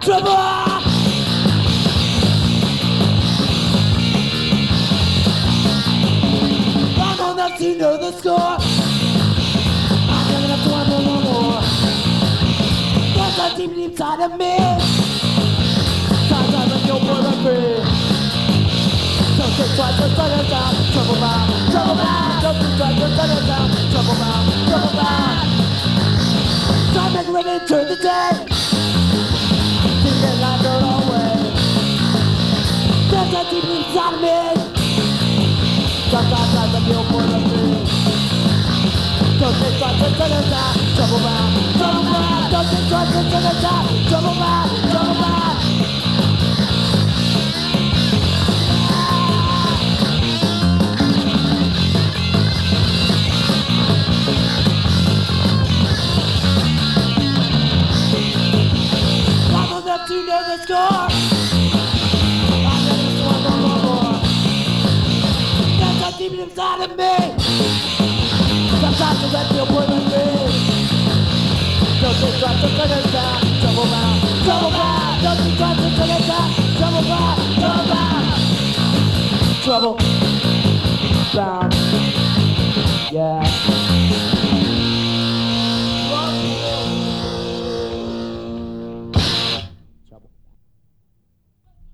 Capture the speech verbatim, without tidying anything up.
trouble. I'm old enough to know the score. I'm young enough to want no more. There's a deep inside of me. Sometimes I feel more than free. Don't think twice, just turn it down. Trouble bound, trouble bound. Don't think twice, just turn it down. Trouble bound, trouble bound. Time make living through the day. Think that life don't always. There's a deep inside of me. Sometimes I feel more than free. Don't think twice, just turn it down. Trouble bound, trouble bound. Don't think twice, just turn it down. Trouble bound, trouble bound. To know the score. I never want no more, more. That's how deep inside of me. Sometimes I feel more than me. Don't think twice to turn it down. Trouble bound, trouble bound. Don't think twice to turn it down. Trouble bound, trouble bound. Trouble bound. Yeah.